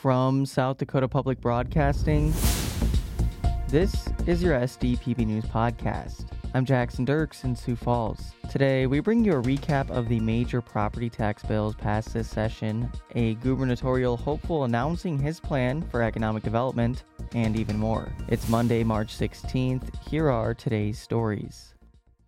From South Dakota Public Broadcasting, this is your SDPB News Podcast. I'm Jackson Dirks in Sioux Falls. Today, we bring you a recap of the major property tax bills passed this session, a gubernatorial hopeful announcing his plan for economic development, and even more. It's Monday, March 16th. Here are today's stories.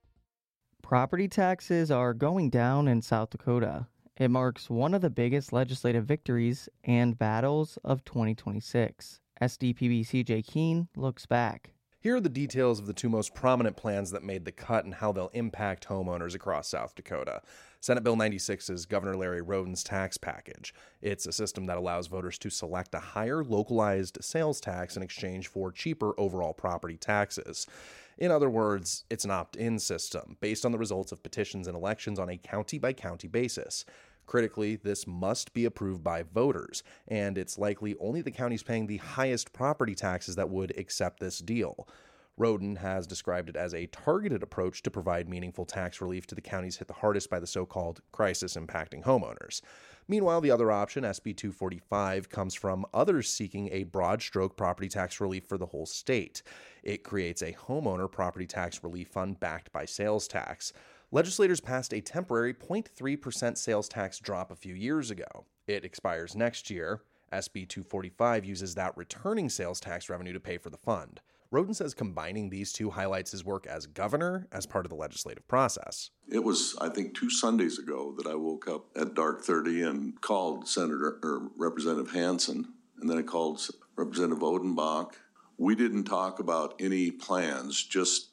Property taxes are going down in South Dakota. It marks one of the biggest legislative victories and battles of 2026. SDPB CJ Keene looks back. Here are the details of the two most prominent plans that made the cut and how they'll impact homeowners across South Dakota. Senate Bill 96 is Governor Larry Roden's tax package. It's a system that allows voters to select a higher localized sales tax in exchange for cheaper overall property taxes. In other words, it's an opt-in system based on the results of petitions and elections on a county-by-county basis. Critically, this must be approved by voters, and it's likely only the counties paying the highest property taxes that would accept this deal. Roden has described it as a targeted approach to provide meaningful tax relief to the counties hit the hardest by the so-called crisis impacting homeowners. Meanwhile, the other option, SB 245, comes from others seeking a broad stroke property tax relief for the whole state. It creates a homeowner property tax relief fund backed by sales tax. Legislators passed a temporary 0.3% sales tax drop a few years ago. It expires next year. SB 245 uses that returning sales tax revenue to pay for the fund. Roden says combining these two highlights his work as governor as part of the legislative process. It was, I think, 2 Sundays ago that I woke up at dark 30 and called Representative Hansen, and then I called Representative Odenbach. We didn't talk about any plans, just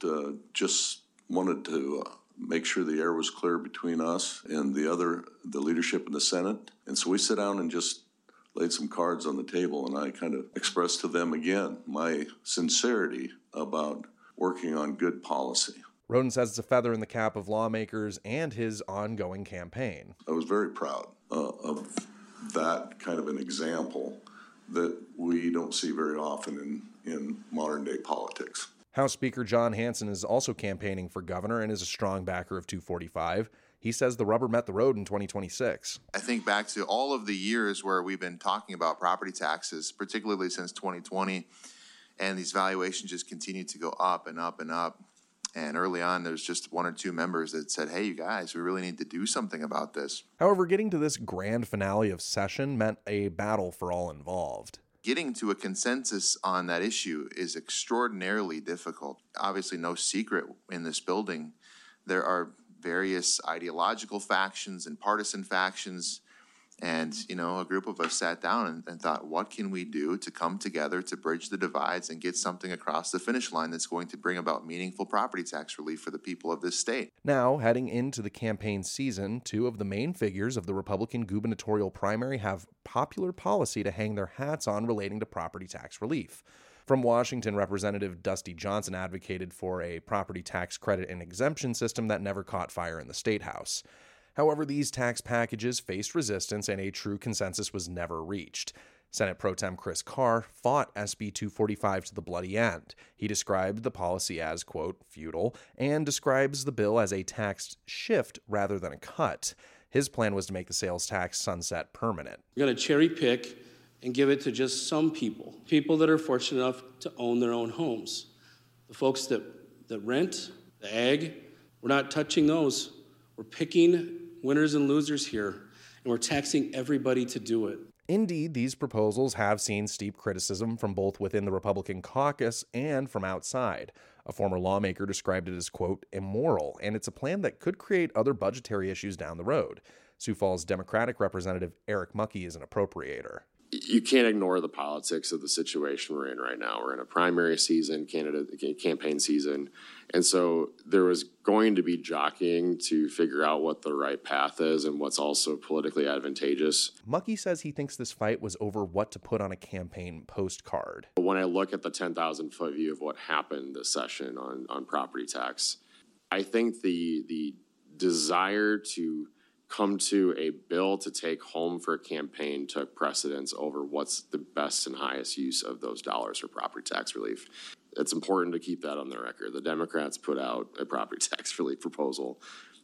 wanted to make sure the air was clear between us and the leadership in the Senate. And so we sat down and just laid some cards on the table, and I kind of expressed to them again my sincerity about working on good policy. Roden says it's a feather in the cap of lawmakers and his ongoing campaign. I was very proud of that kind of an example that we don't see very often in modern-day politics. House Speaker John Hanson is also campaigning for governor and is a strong backer of 245. He says the rubber met the road in 2026. I think back to all of the years where we've been talking about property taxes, particularly since 2020, and these valuations just continue to go up and up and up. And early on, there's just 1 or 2 members that said, hey, you guys, we really need to do something about this. However, getting to this grand finale of session meant a battle for all involved. Getting to a consensus on that issue is extraordinarily difficult. Obviously, no secret in this building, there are various ideological factions and partisan factions. And, a group of us sat down and thought, what can we do to come together to bridge the divides and get something across the finish line that's going to bring about meaningful property tax relief for the people of this state? Now, heading into the campaign season, 2 of the main figures of the Republican gubernatorial primary have popular policy to hang their hats on relating to property tax relief. From Washington, Representative Dusty Johnson advocated for a property tax credit and exemption system that never caught fire in the State House. However, these tax packages faced resistance and a true consensus was never reached. Senate Pro Tem Chris Carr fought SB 245 to the bloody end. He described the policy as, quote, futile, and describes the bill as a tax shift rather than a cut. His plan was to make the sales tax sunset permanent. We're going to cherry pick and give it to just some people that are fortunate enough to own their own homes. The folks that rent, the ag, we're not touching those. We're picking winners and losers here, and we're taxing everybody to do it. Indeed, these proposals have seen steep criticism from both within the Republican caucus and from outside. A former lawmaker described it as, quote, immoral, and it's a plan that could create other budgetary issues down the road. Sioux Falls Democratic Representative Eric Muckey is an appropriator. You can't ignore the politics of the situation we're in right now. We're in a primary season, campaign season. And so there was going to be jockeying to figure out what the right path is and what's also politically advantageous. Muckey says he thinks this fight was over what to put on a campaign postcard. When I look at the 10,000-foot view of what happened this session on property tax, I think the desire to come to a bill to take home for a campaign took precedence over what's the best and highest use of those dollars for property tax relief. It's important to keep that on the record. The Democrats put out a property tax relief proposal.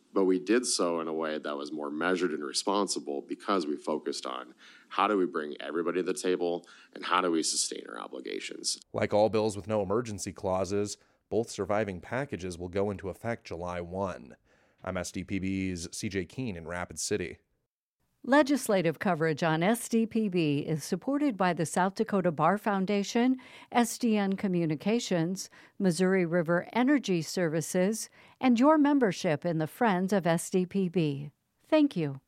But we did so in a way that was more measured and responsible because we focused on how do we bring everybody to the table and how do we sustain our obligations. Like all bills with no emergency clauses, both surviving packages will go into effect July 1. I'm SDPB's CJ Keene in Rapid City. Legislative coverage on SDPB is supported by the South Dakota Bar Foundation, SDN Communications, Missouri River Energy Services, and your membership in the Friends of SDPB. Thank you.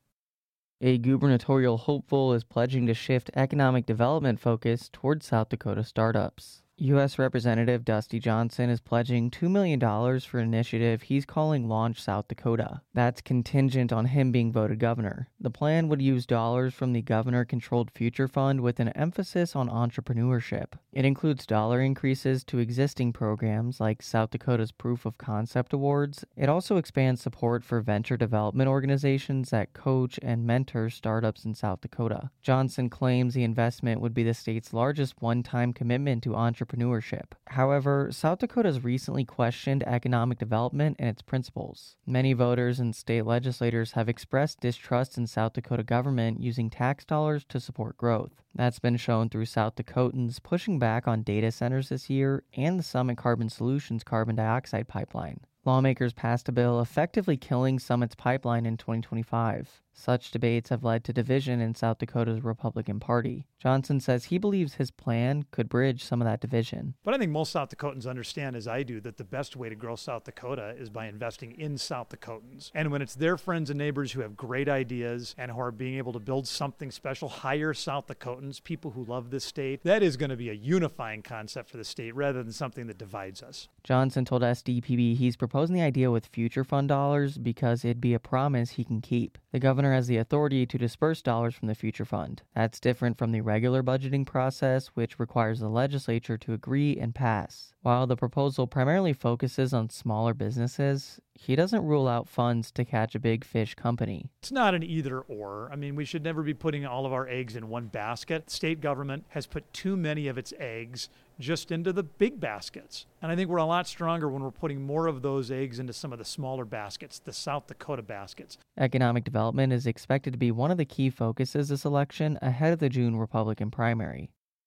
A gubernatorial hopeful is pledging to shift economic development focus towards South Dakota startups. U.S. Representative Dusty Johnson is pledging $2 million for an initiative he's calling Launch South Dakota. That's contingent on him being voted governor. The plan would use dollars from the governor-controlled Future Fund with an emphasis on entrepreneurship. It includes dollar increases to existing programs like South Dakota's Proof of Concept Awards. It also expands support for venture development organizations that coach and mentor startups in South Dakota. Johnson claims the investment would be the state's largest one-time commitment to entrepreneurship. However, South Dakota has recently questioned economic development and its principles. Many voters and state legislators have expressed distrust in South Dakota government using tax dollars to support growth. That's been shown through South Dakotans pushing back on data centers this year and the Summit Carbon Solutions carbon dioxide pipeline. Lawmakers passed a bill effectively killing Summit's pipeline in 2025. Such debates have led to division in South Dakota's Republican Party. Johnson says he believes his plan could bridge some of that division. But I think most South Dakotans understand, as I do, that the best way to grow South Dakota is by investing in South Dakotans. And when it's their friends and neighbors who have great ideas and who are being able to build something special, hire South Dakotans, people who love this state, that is going to be a unifying concept for the state rather than something that divides us. Johnson told SDPB he's proposing the idea with Future Fund dollars because it'd be a promise he can keep. The governor has the authority to disperse dollars from the Future Fund. That's different from the regular budgeting process, which requires the legislature to agree and pass. While the proposal primarily focuses on smaller businesses, he doesn't rule out funds to catch a big fish company. It's not an either or. I mean, we should never be putting all of our eggs in one basket. State government has put too many of its eggs just into the big baskets. And I think we're a lot stronger when we're putting more of those eggs into some of the smaller baskets, the South Dakota baskets. Economic development is expected to be one of the key focuses this election ahead of the June Republican primary.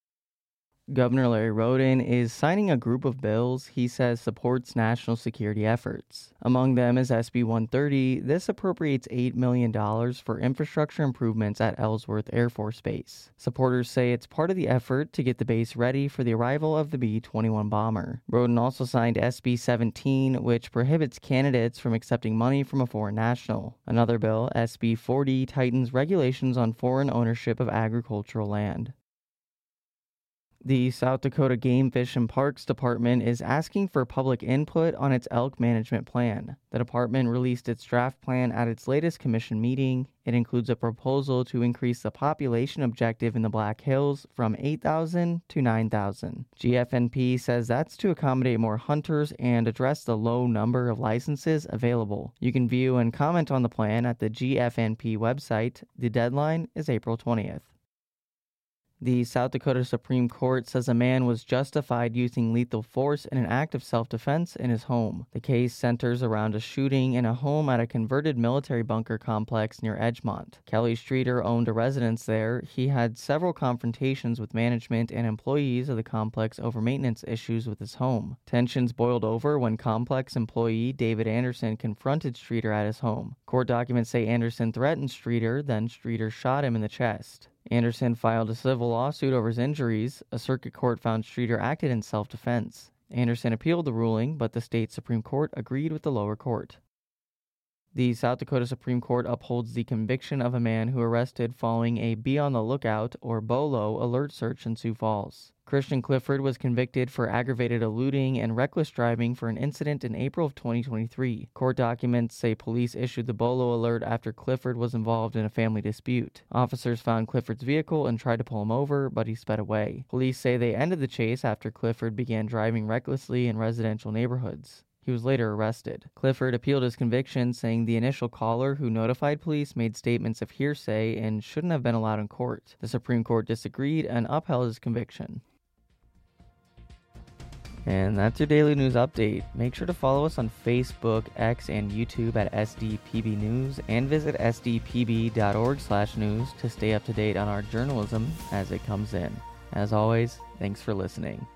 Governor Larry Roden is signing a group of bills he says supports national security efforts. Among them is SB 130. This appropriates $8 million for infrastructure improvements at Ellsworth Air Force Base. Supporters say it's part of the effort to get the base ready for the arrival of the B-21 bomber. Roden also signed SB 17, which prohibits candidates from accepting money from a foreign national. Another bill, SB 40, tightens regulations on foreign ownership of agricultural land. The South Dakota Game, Fish, and Parks Department is asking for public input on its elk management plan. The department released its draft plan at its latest commission meeting. It includes a proposal to increase the population objective in the Black Hills from 8,000 to 9,000. GFNP says that's to accommodate more hunters and address the low number of licenses available. You can view and comment on the plan at the GFNP website. The deadline is April 20th. The South Dakota Supreme Court says a man was justified using lethal force in an act of self-defense in his home. The case centers around a shooting in a home at a converted military bunker complex near Edgemont. Kelly Streeter owned a residence there. He had several confrontations with management and employees of the complex over maintenance issues with his home. Tensions boiled over when complex employee David Anderson confronted Streeter at his home. Court documents say Anderson threatened Streeter, then Streeter shot him in the chest. Anderson filed a civil lawsuit over his injuries. A circuit court found Streeter acted in self-defense. Anderson appealed the ruling, but the state Supreme Court agreed with the lower court. The South Dakota Supreme Court upholds the conviction of a man who arrested following a Be on the Lookout, or BOLO, alert search in Sioux Falls. Christian Clifford was convicted for aggravated eluding and reckless driving for an incident in April of 2023. Court documents say police issued the BOLO alert after Clifford was involved in a family dispute. Officers found Clifford's vehicle and tried to pull him over, but he sped away. Police say they ended the chase after Clifford began driving recklessly in residential neighborhoods. He was later arrested. Clifford appealed his conviction, saying the initial caller who notified police made statements of hearsay and shouldn't have been allowed in court. The Supreme Court disagreed and upheld his conviction. And that's your daily news update. Make sure to follow us on Facebook, X, and YouTube at SDPB News, and visit sdpb.org/news to stay up to date on our journalism as it comes in. As always, thanks for listening.